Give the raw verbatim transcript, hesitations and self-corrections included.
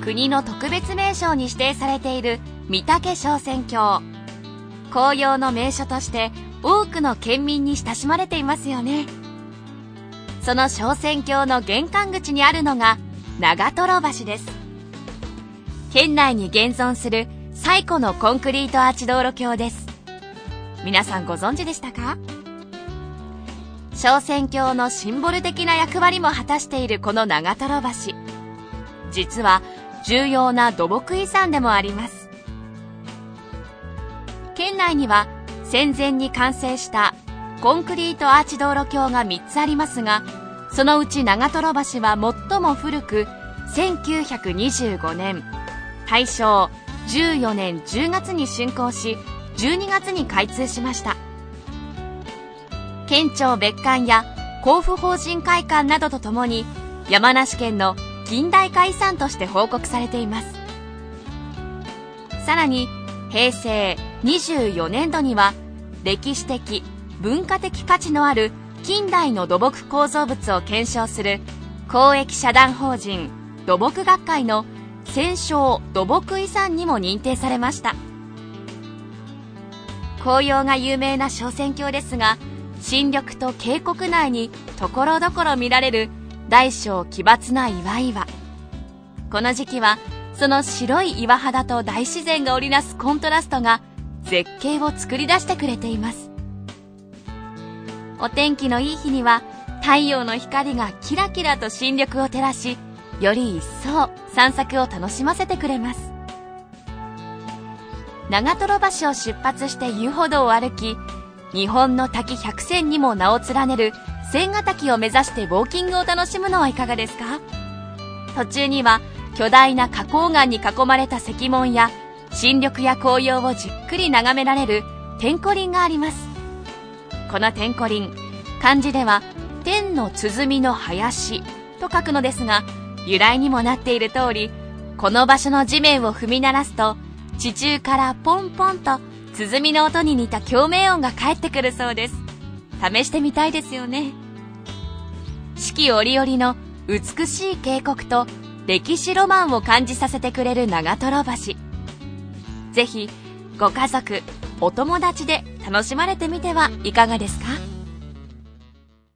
国の特別名勝に指定されている御岳昇仙峡。紅葉の名所として多くの県民に親しまれていますよね。その昇仙峡の玄関口にあるのが長瀞橋です。県内に現存する最古のコンクリートアーチ道路橋です。皆さんご存知でしたか？昇仙峡のシンボル的な役割も果たしているこの長瀞橋、実は重要な土木遺産でもあります。県内には戦前に完成したコンクリートアーチ道路橋がみっつありますが、そのうち長瀞橋は最も古くせんきゅうひゃくにじゅうごねん、大正じゅうよねんじゅうがつに竣工し、じゅうにがつに開通しました。県庁別館や甲府法人会館などとともに山梨県の近代化遺産として報告されています。さらにへいせいにじゅうよねんどには歴史的文化的価値のある近代の土木構造物を検証する公益社団法人土木学会の戦勝土木遺産にも認定されました。紅葉が有名な昇仙峡ですが、新緑と渓谷内にところどころ見られる大小奇抜な岩々。この時期はその白い岩肌と大自然が織りなすコントラストが絶景を作り出してくれています。お天気のいい日には太陽の光がキラキラと新緑を照らし、より一層散策を楽しませてくれます。長瀞橋を出発して遊歩道を歩き、日本の滝百選にも名を連ねる千ヶ滝を目指してウォーキングを楽しむのはいかがですか？途中には巨大な花崗岩に囲まれた石門や新緑や紅葉をじっくり眺められる天古林があります。この天古林、漢字では天の鼓の林と書くのですが、由来にもなっている通り、この場所の地面を踏み鳴らすと地中からポンポンと鼓の音に似た共鳴音が返ってくるそうです。試してみたいですよね。四季折々の美しい渓谷と歴史ロマンを感じさせてくれる長瀞橋。ぜひご家族、お友達で楽しまれてみてはいかがですか？